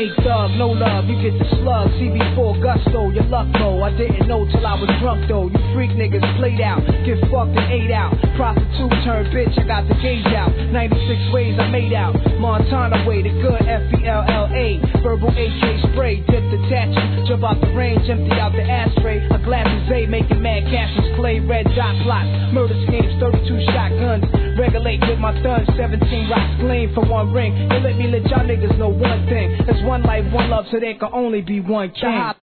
Ain't thug, no love, you get the slug. CB4 gusto, your luck low. I didn't know till I was drunk though. You freak niggas played out, get fucked and ate out. Prostitute turned bitch, I got the gauge out. 96 ways I made out. Montana way, the good FBLLA. Verbal AK spray, dip the tattoo. Jump out the range, empty out the ashtray. A glass of Zay, making mad Cassius Clay. Red dot plots, murder schemes, 32 shotguns. Regulate with my thuns, 17 rocks gleam for one ring. You let me let y'all niggas know one thing. There's one life, one love, so there can only be one king.